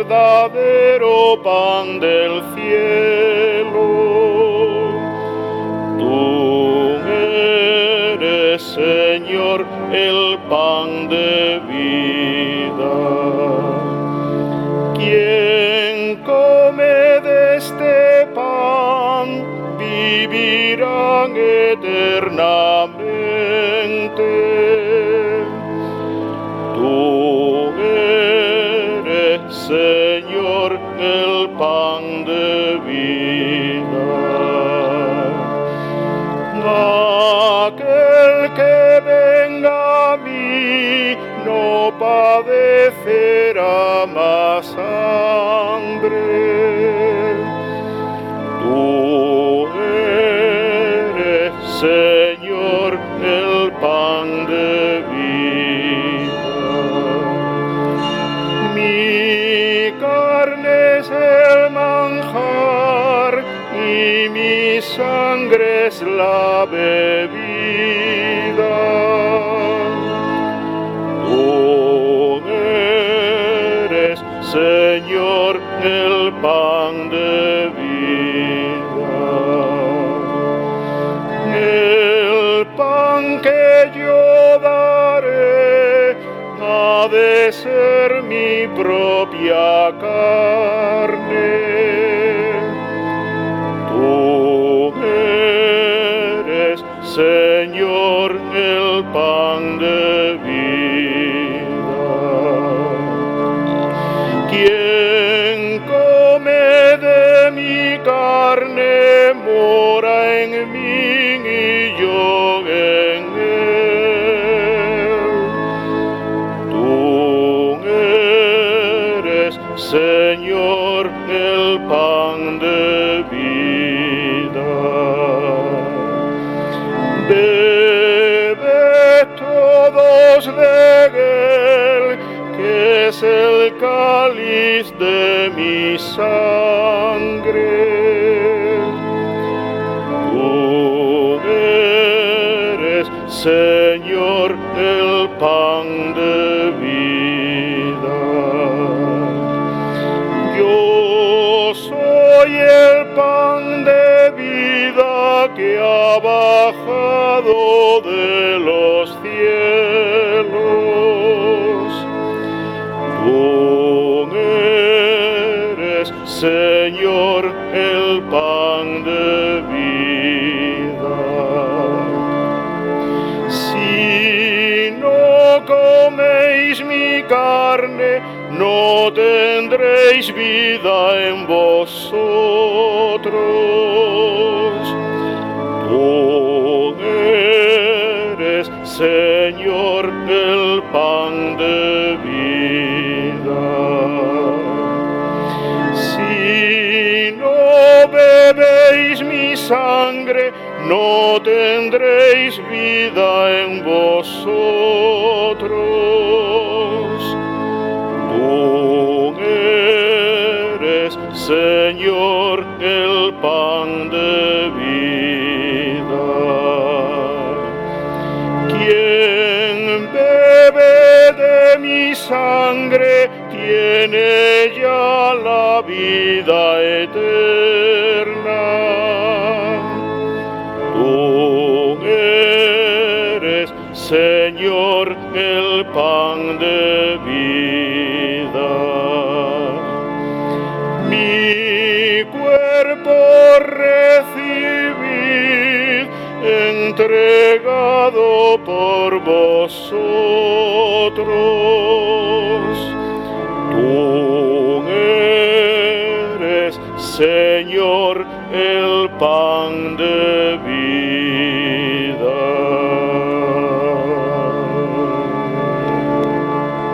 verdadero pan del cielo. Tú eres, Señor, el pan de vida. Quien come de este pan vivirán eternamente. Tú eres, Señor, el pan de vida. Aquel que venga a mí no padecerá más hambre. Tú eres, Señor, el pan de vida. Mi carne es el manjar y mi sangre es la bebida. Tú eres, Señor, el pan de vida. El pan que yo daré ha de ser mi propia carne. Tú eres, Señor, el pan de vida. Quien come de mi carne mora en mí y yo en él. Tú eres, Señor, el pan de vida. Bebe todos de él, que es el cáliz de mi sangre. Tú eres, Señor, el pan de vida. Yo soy el pan de vida que ha bajado de los cielos. Tú eres, Señor, el pan de vida. Si no coméis mi carne, no tendréis vida en vosotros. Tú eres, Señor, el pan de vida. Si no bebéis mi sangre, no tendréis vida en vosotros. Tú eres, Señor, el pan de vida. Quien bebe de mi sangre tiene ya la vida eterna. Tú eres, Señor, el pan de vida. Mi cuerpo recibid, entregado por vosotros. Tú eres, Señor, el pan de vida.